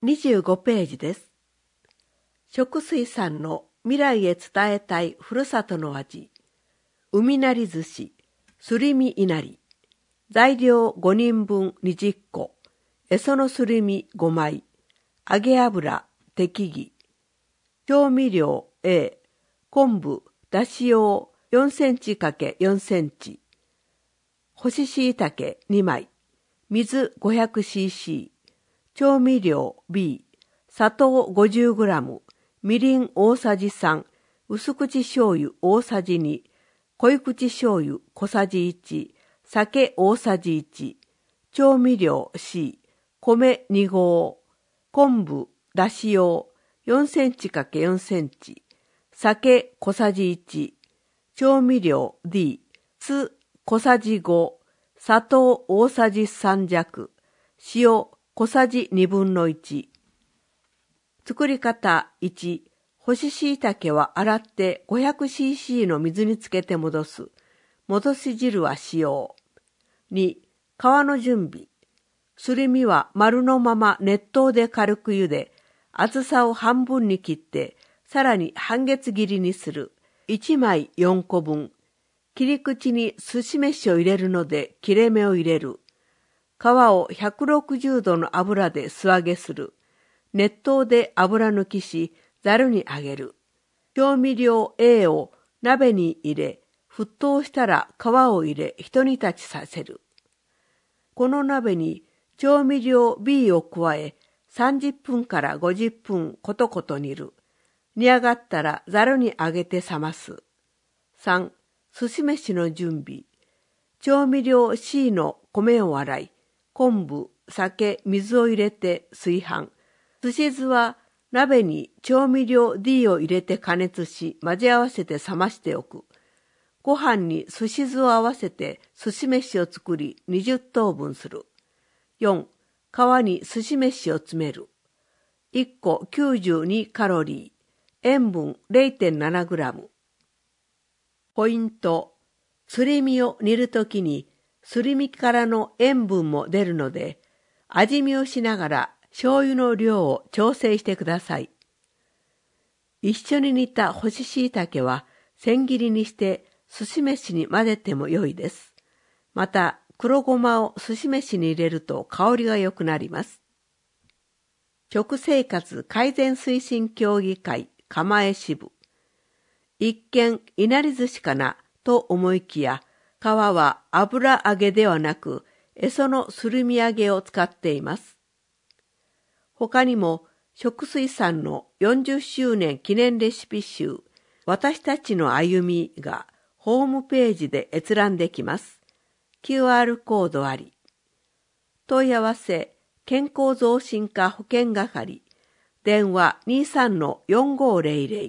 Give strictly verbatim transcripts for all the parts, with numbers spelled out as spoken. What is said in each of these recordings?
にじゅうごページです。食水産の未来へ伝えたいふるさとの味。海なり寿司、すり身いなり。材料ごにんぶんにじゅっこ。えそのすり身ごまい。揚げ油適宜。調味料 A。昆布、だし用よんセンチ×よんセンチ。干し椎茸にまい。水 ごひゃくシーシー。調味料 B。砂糖 ごじゅうグラム。みりん大さじさん。薄口醤油大さじに。濃口醤油小さじいち。酒大さじいち。調味料 C。米に合。昆布、だし用よんセンチ×よんセンチ。酒小さじいち。調味料 D。酢小さじご。砂糖大さじさん弱。塩小さじにぶんのいち。作り方いち。干し椎茸は洗って ごひゃくシーシー の水につけて戻す。戻し汁は使用。に。皮の準備。すり身は丸のまま熱湯で軽く茹で、厚さを半分に切って、さらに半月切りにする。いちまいよんこぶん。切り口にすし飯を入れるので切れ目を入れる。皮をひゃくろくじゅうどの油で素揚げする。熱湯で油抜きし、ざるにあげる。調味料 A を鍋に入れ、沸騰したら皮を入れ、ひと煮立ちさせる。この鍋に調味料 B を加え、さんじゅっぷんからごじゅっぷんことこと煮る。煮上がったらざるにあげて冷ます。さん. すし飯の準備。調味料 C の米を洗い、昆布、酒、水を入れて炊飯。すし酢は鍋に調味料 D を入れて加熱し、混ぜ合わせて冷ましておく。ご飯にすし酢を合わせてすし飯を作りにじゅっとうぶんする。よん. 皮にすし飯を詰める。いっこきゅうじゅうにカロリー。塩分 れいてんななグラム。ポイント。すり身を煮るときにすり身からの塩分も出るので、味見をしながら醤油の量を調整してください。一緒に煮た干し椎茸は千切りにしてすし飯に混ぜても良いです。また、黒ごまをすし飯に入れると香りが良くなります。食生活改善推進協議会釜江支部。一見いなり寿司かなと思いきや、皮は油揚げではなく、えそのすり身揚げを使っています。他にも、食水産のよんじゅっしゅうねん記念レシピ集、私たちの歩みがホームページで閲覧できます。キューアール コードあり。問い合わせ、健康増進課保健係、電話 にじゅうさんのよんごーぜろぜろ。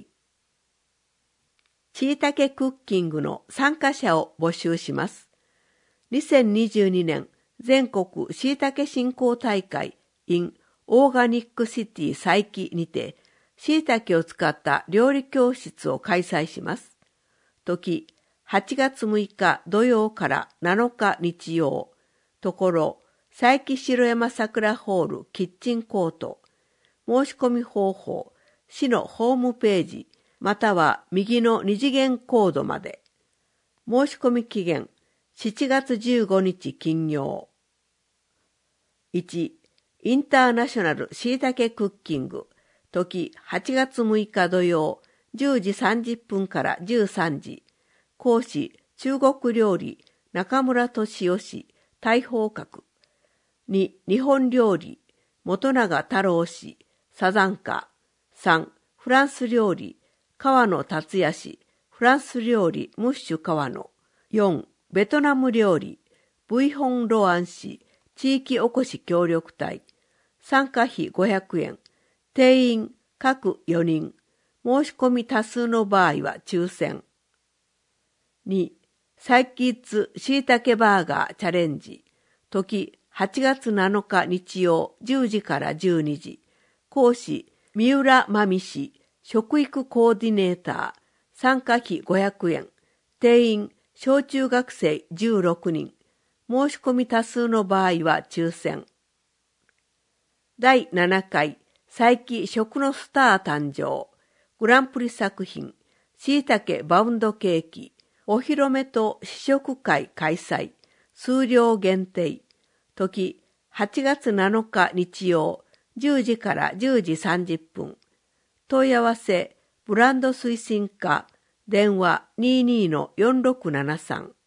しいたけクッキングの参加者を募集します。にせんにじゅうにねん全国しいたけ振興大会 in オーガニックシティ佐伯にて、しいたけを使った料理教室を開催します。時、はちがつむいか土曜からなのか日曜。ところ、佐伯城山桜ホールキッチンコート。申し込み方法、市のホームページ、または右の二次元コードまで。申し込み期限、しちがつじゅうごにち金曜。いち. インターナショナルしいたけクッキング。時はちがつむいか土曜、じゅうじさんじゅっぷんからじゅうさんじ。講師、中国料理、中村俊夫氏、大宝閣。に. 日本料理、元永太郎氏、サザンカ。さん. フランス料理、川野達也氏、フランス料理、ムッシュ川野。よん. ベトナム料理、ブイホンロアン氏、地域おこし協力隊。参加費ごひゃくえん。定員各よにん。申し込み多数の場合は抽選。に. サイキッズしいたけバーガーチャレンジ。時はちがつなのか日曜じゅうじからじゅうにじ。講師三浦真美氏、食育コーディネーター。参加費ごひゃくえん。定員小中学生じゅうろくにん。申し込み多数の場合は抽選。だいななかい再起食のスター誕生、グランプリ作品、しいたけバウンドケーキ、お披露目と試食会開催、数量限定、時はちがつなのか日曜、じゅうじからじゅうじさんじゅっぷん。問い合わせ、ブランド推進課、電話 にじゅうにのよんろくななさん。